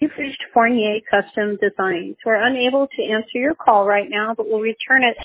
You've reached Fournier Custom Designs. We're unable to answer your call right now, but we'll return it